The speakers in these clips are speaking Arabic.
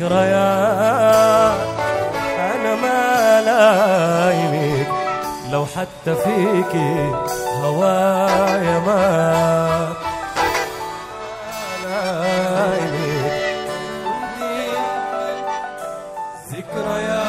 ذكريات أنا ما لايمك، لو حتى فيكي هوايا ما لايمك. ذكريات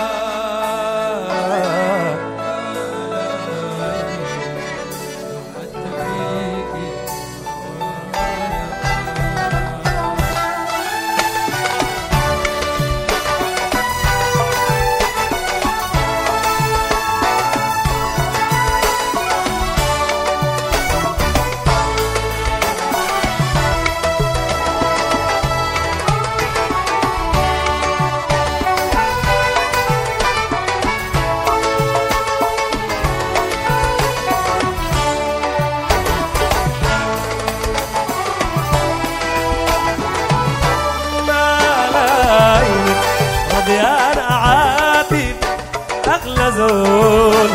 رضيان أعاتب أغلى زول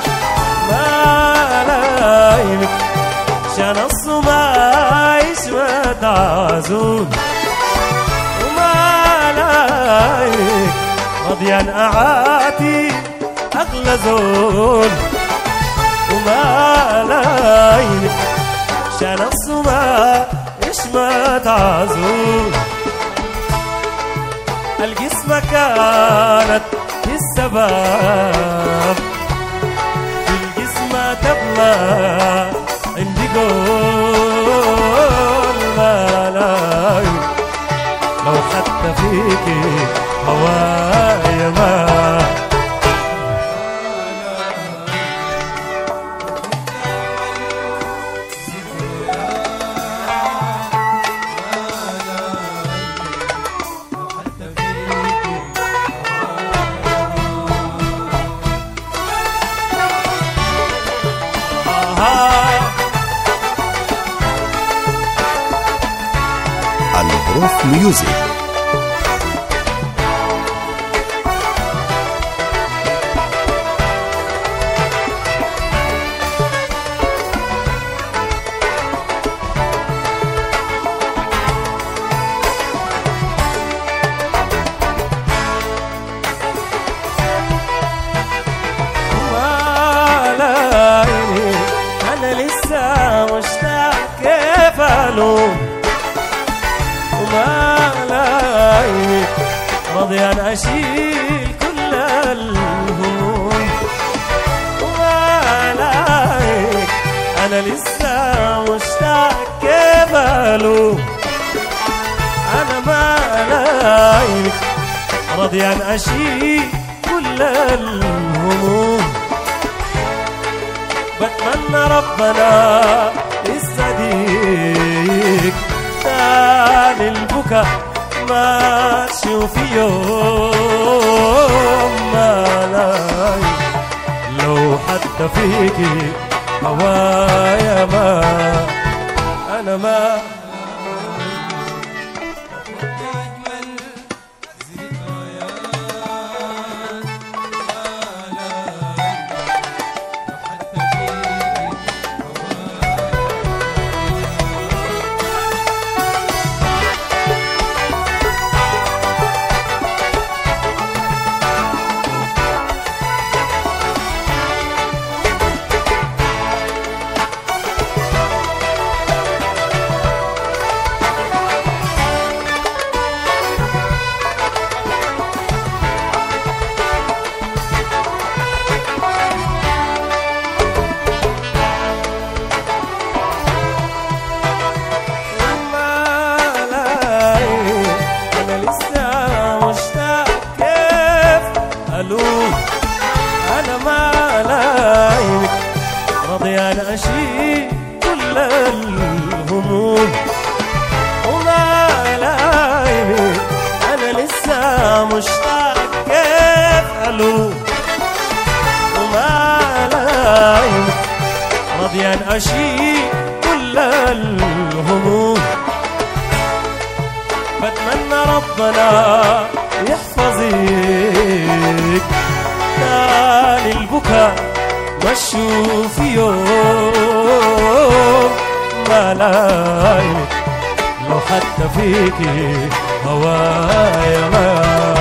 ما لايمك، شان الصما يشمت عزول وما لايمك. رضيان أعاتب أغلى زول وما لايمك، شان الصما يشمت عزول. القسمة كانت في السباب، في القسمة تبلى عندي قول ما لايم، لو حتى فيكي هوايا ما الحروف ميوزك. أنا لسه مشتاق كيف ألوم وما لايمك، رضيان أشيل كل الهموم وما لايمك. أنا لسه مشتاق كيف ألوم أنا ما لايمك، رضيان أشيل كل الهموم. بتمنى ربنا يسعدك، تاني البكا ما تشوف يوم ما لايم، لو حتى فيكي هوايا ما أنا ما أنا ما لايمك، رضيان أشيل كل الهموم وما لايمك. أنا لسه مشتاق كيف ألوم وما لايمك، رضيان أشيل كل الهموم. بتمنى ربنا يحفظك، تاني البكا واشوف يوم ما لايمك، لو حتى فيكي هوايا ما